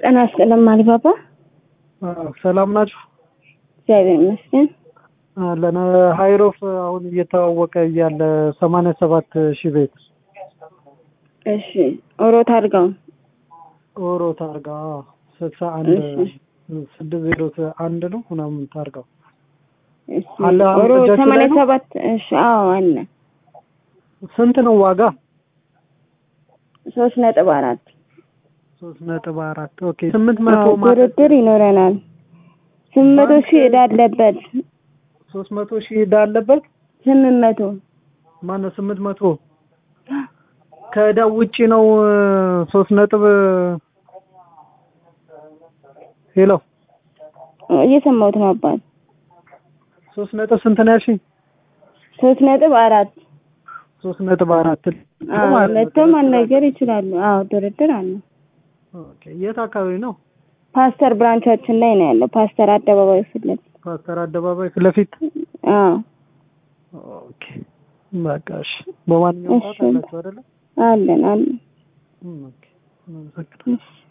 ጤና ይስጥልኝ አሊባባ። ሰላም ናችሁ? እግዚአብሔር ይመስገን። ለና ሃይሮፍ አሁን እየተዋወቀ ያለ 87000 ቤት። እሺ ኦሮት አድርጋው። ኦሮት አድርጋ 61 601 ነው ምናምን ታርጋው። እሺ ኦሮ 87 እሺ አዎ አለ። ስንት ነው ዋጋ? 3.4 3.4 ኦኬ 800 ማለት ድርድር ይኖረናል። 800,000 ዕዳ አለበት። 300,000 ዕዳ አለበት። 800 ማነው 800 ከዕዳው ውጪ ነው 3 ነጥብ ሄሎ እየሰማሁት ነው አባት 3 ነጥብ ስንት ነው ያልሽኝ? 3.4 3.4 ለተም ማናገር ይችላል። አዎ ድርድር አለ። ኦኬ የት አካባቢ ነው? ፓስተር ብራንቻችን ላይ ነው ያለው። ፓስተር አደባባይ ፊት ለፊት። ፓስተር አደባባይ ፊት ለፊት። አዎ ኦኬ በቃሽ። በማንኛውም ሰዓት አላችሁ አይደል? አለን። ኦኬ